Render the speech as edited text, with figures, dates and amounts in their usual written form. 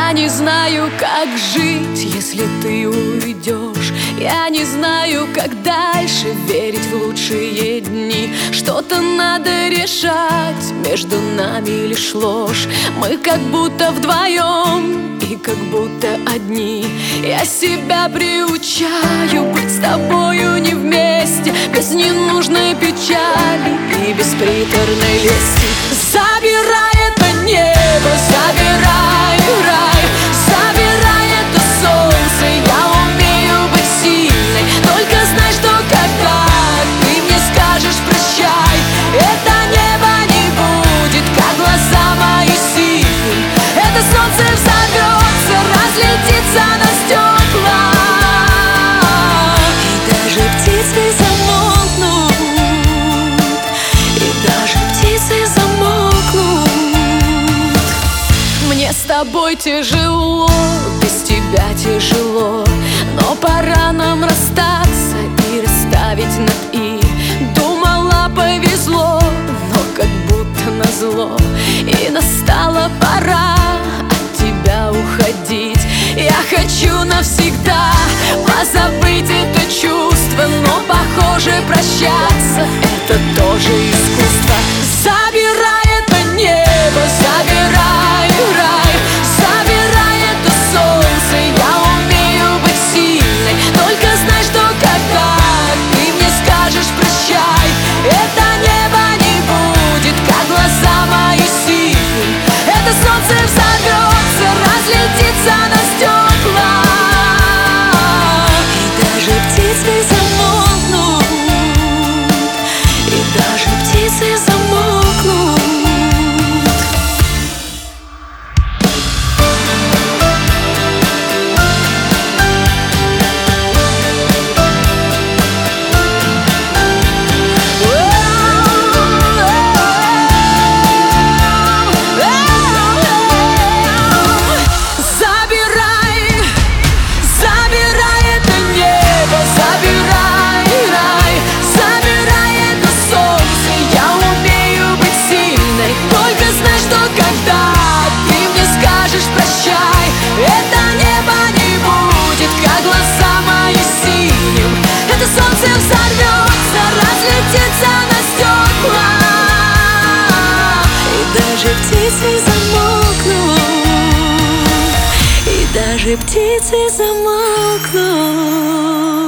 Я не знаю, как жить, если ты уйдешь. Я не знаю, как дальше верить в лучшие дни. Что-то надо решать, между нами лишь ложь. Мы как будто вдвоем и как будто одни. Я себя приучаю быть с тобою не вместе, без ненужной печали и без приторной лести. Забирай это небо, забирай рай, забирай это солнце. Я умею быть сильной, только знай, что когда ты мне скажешь прощай, это небо не будет, как глаза мои синим. Это солнце взорвется, разлетится на стекла, и даже птицы замолкнут, и даже птицы замолкнут. Мне с тобой тяжело, без тебя тяжело, но пора нам расстаться и расставить над «и». Думала, повезло, но как будто назло, и настала пора от тебя уходить. Я хочу навсегда позабыть это чувство, но, похоже, прощаться — это тоже искусство. Забирай это небо, забирай рай, забирай это солнце. Я умею быть сильной, только знай, что когда ты мне скажешь прощай, это небо не будет, как глаза мои синим. Это солнце взорвется, разлетится на стекла, и даже птицы замолкнут, и даже птицы замолкнут. Взорвется, разлетится на стекла, и даже птицы замолкнут, и даже птицы замолкнут.